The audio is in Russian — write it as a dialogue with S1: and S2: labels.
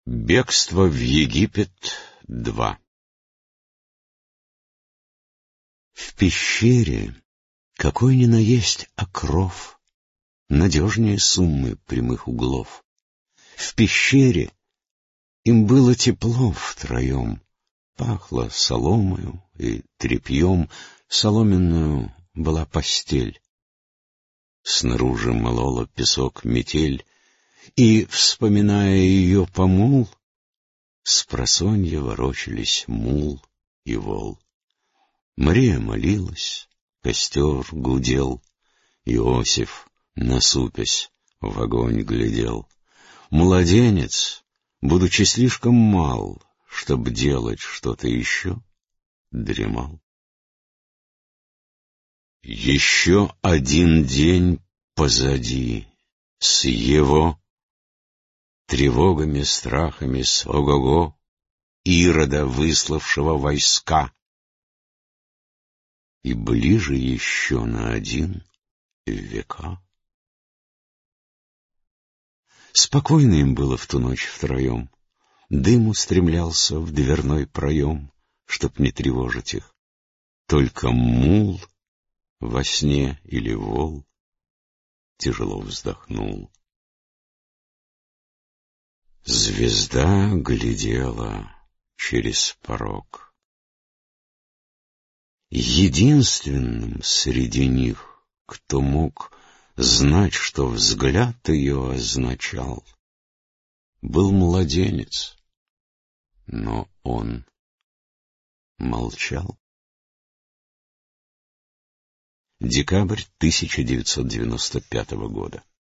S1: Бегство в Египет 2. В пещере какой ни на есть окров, надежнее суммы прямых углов. В пещере им было тепло втроем, пахло соломою и тряпьем, соломенную была постель. Снаружи молола песок метель, и, вспоминая ее помол, спросонья ворочались мул и вол. Мария молилась, костер гудел, Иосиф, насупясь, в огонь глядел. Младенец, будучи слишком мал, чтоб делать что-то еще, дремал. Еще один день позади, с его тревогами, страхами, с ого-го, Ирода, выславшего войска. И ближе еще на один века. Спокойно им было в ту ночь втроем. Дым устремлялся в дверной проем, чтоб не тревожить их. Только мул во сне или вол тяжело вздохнул. Звезда глядела через порог. Единственным среди них, кто мог знать, что взгляд ее означал, был младенец, но он молчал. Декабрь 1995 года.